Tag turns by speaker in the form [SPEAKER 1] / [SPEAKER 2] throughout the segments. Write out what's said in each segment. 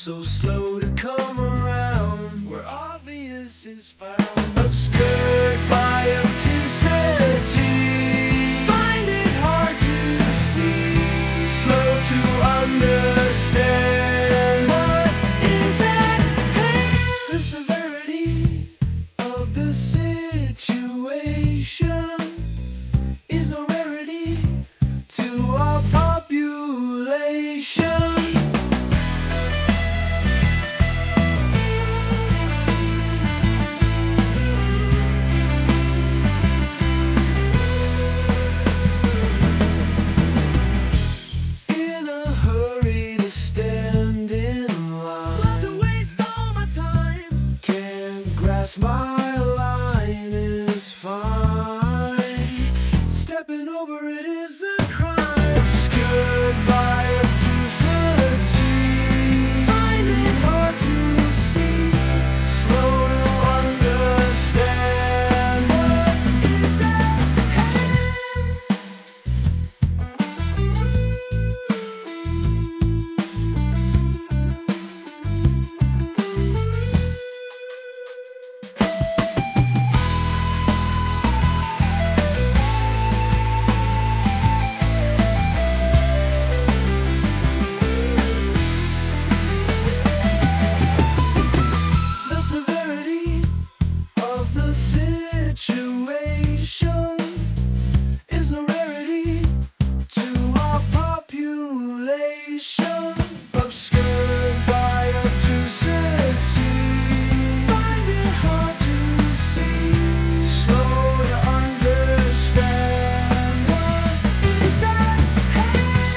[SPEAKER 1] so slow to come around, where obvious is found. Obscured by obtusity, find it hard to see, slow to understand what is at hand. The severity of the situation is no rarity to our population. In a hurry to stand in line, love to waste all my time, can't grasp my line is fine, stepping over it is a crime. Obscured by obtusity, find it hard to see, slow to understand what is at hand. The severity of the situation is no rarity to our population. Obscured by obtusity, find it hard to see, slow to understand what is at hand.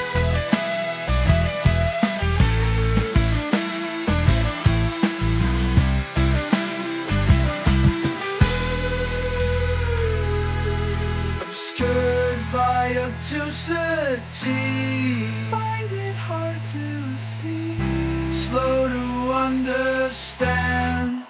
[SPEAKER 1] Obscured by obtusity, find it hard to see, slow to understand